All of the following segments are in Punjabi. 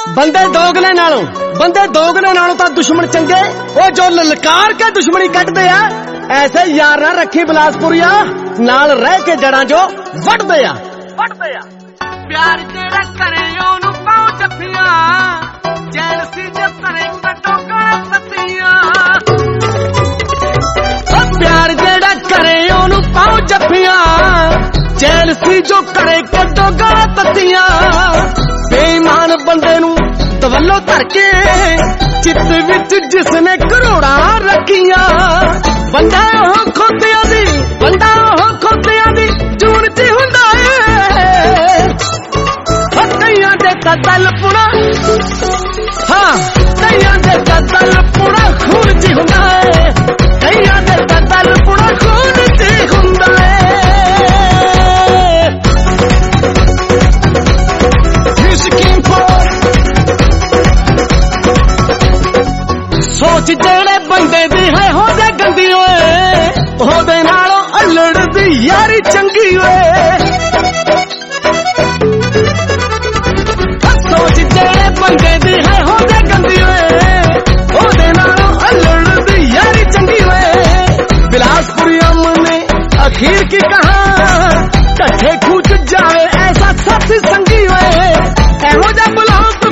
ਬੰਦੇ ਦੋਗਲੇ ਨਾਲੋਂ ਤਾਂ ਦੁਸ਼ਮਣ ਚੰਗੇ ਉਹ ਜੋ ਲਲਕਾਰ ਕੇ ਦੁਸ਼ਮਣੀ ਕੱਢਦੇ ਆ। ਐਸੇ ਯਾਰ ਨਾ ਰੱਖੀ ਬਿਲਾਸਪੁਰੀਆ, ਨਾਲ ਰਹਿ ਕੇ ਜੜਾਂ ਜੋ ਵੱਢਦੇ ਆ। ਪਿਆਰ ਜਿਹੜਾ ਕਰੇ ਉਹਨੂੰ ਪਾਉ ਜੱਫੀਆਂ, ਜੈਲ ਸੀ ਜੇ ਕਰੇ ਕੱਟੋ ਗਾਲਾਂ ਪੱਤੀਆਂ। ਪਿਆਰ ਜਿਹੜਾ ਕਰੇ ਉਹਨੂੰ ਪਾਉ ਜੱਫੀਆਂ, ਜੈਲ ਸੀ ਜੋ ਕਰੇ ਕੱਟੋ ਗਾਲਾਂ ਪੱਤੀਆਂ। ਬੇਈਮਾਨ ਬੰਦੇ ਨੂੰ ਦਵੱਲੋਂ ਧਰ ਕੇ ਚਿੱਤ ਵਿੱਚ ਜਿਸਨੇ ਕਰੋੜਾਂ ਰੱਖੀਆਂ। ਬੰਦਾ ਉਹ ਖੋਤਿਆਂ ਦੀ ਜੂਨ ਚ ਹੁੰਦਾ ਏ। ਕਈਆਂ ਦੇ ਕਤਲ ਪੁਣਾ, ਕਈਆਂ ਦੇ ਕਤਲ ਪੁਣਾ ਖੂਨ ਚ ਹੁੰਦਾ ਏ। ਕਈਆਂ ਦੇ ਕਤਲ ਪੁਣਾ ਖੂਨ ਚ ਹੁੰਦਾ ਏ। ਸੋਚ ਜਿਹੜੇ ਬੰਦੇ ਦੀ ਹੈ ਹੋ ਜਾ ਗੰਦੀ ਓਏ, ਉਹਦੇ ਨਾਲੋਂ ਅਲੜ ਦੀ ਯਾਰੀ ਚੰਗੀ ਓਏ। ਸੋਚ ਜਿਹੜੇ ਬੰਦੇ ਦੀ ਹੈ ਹੋ ਜਾ ਗੰਦੀ ਓਏ, ਉਹਦੇ ਨਾਲੋਂ ਅਲੜ ਦੀ ਯਾਰੀ ਚੰਗੀ ਓਏ। ਬਿਲਾਸਪੁਰੀ ਨੇ ਅਖੀਰ ਕੀ ਕਹਾ, ਢੱਠੇ ਖੂਚ ਜਾਵੇ ਐਸਾ ਸਾਥੀ ਸੰਗੀ ਓਏ। ਇਹੋ ਜਿਹਾ ਬਲਾਕ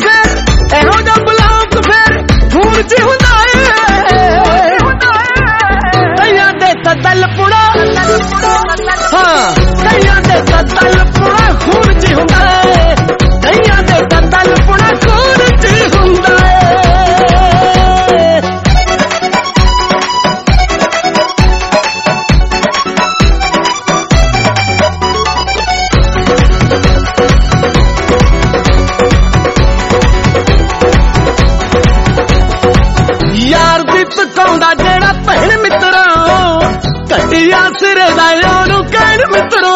ਫਿਰ ਖੂਨ ਚ ਹੁੰਦਾ ਤਲਪੁੜਾ। ਕਈਆਂ ਦੇ ਤਲਪੁੜਾ ਖੂਨ ਚ ਹੁੰਦਾ ਏ। ਕਈਆਂ ਦੇ ਤਲਪੁੜਾ ਖੂਨ ਚ ਹੁੰਦਾ ਏ। ਯਾਰ ਦੀ ਤਕਾਉਂਦਾ ਜਿਹੜਾ ਭੈਣ ਮਿੱਤਰਾ, ਘਟਿਆ ਸਿਰੇ ਦਾ ਉਹਨੂੰ ਕਹਿਣ ਮਿੱਤਰੋ।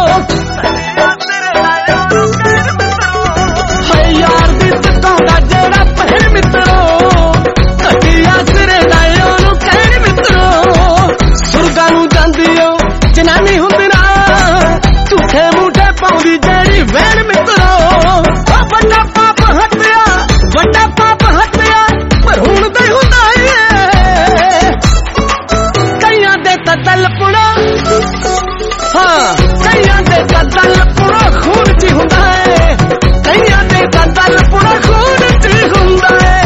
ਹਾਏ ਯਾਰ ਦੀ ਤਕਾਉਂਦਾ ਜਿਹੜਾ ਭੈਣ ਮਿੱਤਰੋ, ਘਟਿਆ ਸਿਰੇ ਦਾ ਉਹਨੂੰ ਕਹਿਣ ਮਿੱਤਰੋ। ਸੁਰਗਾਂ ਨੂੰ ਜਾਂਦੀ ਓ ਜਨਾਨੀ ਹੁੰਦੀ ਨਾ, ਝੂਠੇ ਮੂਠੇ ਪਾਉਂਦੀ ਜਿਹੜੀ ਵੈਣ ਮਿੱਤਰੋ। ਵੱਡਾ ਪਾਪ ਹੱਤਿਆ ਪਰ ਹੁਣ ਤੇ ਹੁੰਦਾ ਏ। ਕਈਆਂ ਦੇ ਤਲਪੁੜਾ, ਕਈਆਂ ਦੇ ਤਲਪੁੜਾ ਖੂਨ ਚ ਹੁੰਦਾ ਏ। ਕਈਆਂ ਦੇ ਤਲਪੁੜਾ ਖੂਨ ਚ ਹੁੰਦਾ ਏ।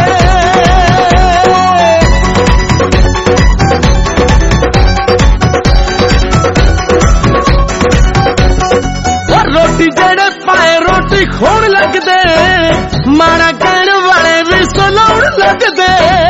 ਰੋਟੀ ਜਿਹੜੇ ਪਾਏ ਰੋਟੀ ਖੋਣ ਲੱਗਦੇ, ਮਾੜਾ ਕਹਿਣ ਵਾਲੇ ਵੀ ਸੁਣਾਉਣ ਲੱਗਦੇ।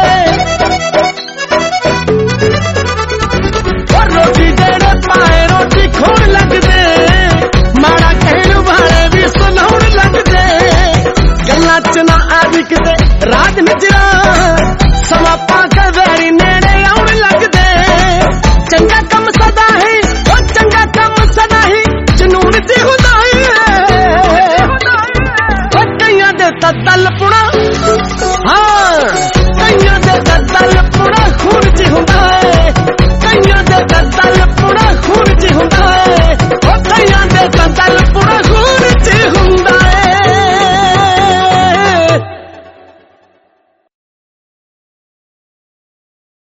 ਰੋਟੀ ਜਿਹੜੇ ਪਾਏ ਰੋਟੀ ਖੋਣ ਲੱਗਦੇ, ਮਾੜਾ ਕਹਿਣ ਵਾਲੇ ਵੀ ਸੁਣਾਉਣ ਲੱਗਦੇ। ਗੱਲਾਂ ਚ ਨਾ ਆਦੀ ਕਿਤੇ ਰਾਜ ਨਿਜਰਾ, ਸਮਾਂ ਪਾ ਕੇ ਵੈਰੀ ਨੇੜੇ ਆਉਣ ਲੱਗਦੇ। ਚੰਗਾ ਕੰਮ ਸਦਾ ਹੀ, ਉਹ ਚੰਗਾ ਕੰਮ ਸਦਾ ਹੀ ਜਨੂਨ ਚ ਹੁੰਦਾ ਏ। ਕਈਆਂ ਦੇ ਤਲਪੁਣਾ,